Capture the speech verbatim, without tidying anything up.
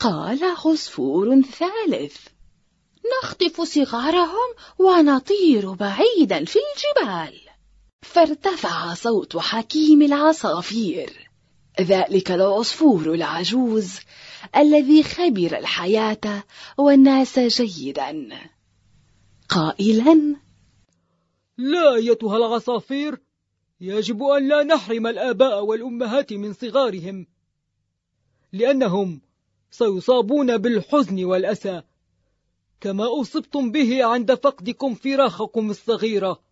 قال عصفور ثالث: نخطف صغارهم ونطير بعيدا في الجبال. فارتفع صوت حكيم العصافير، ذلك العصفور العجوز الذي خبر الحياة والناس جيدا، قائلا: لا أيتها العصافير، يجب أن لا نحرم الآباء والأمهات من صغارهم، لأنهم سيصابون بالحزن والأسى كما أصبتم به عند فقدكم فراخكم الصغيرة.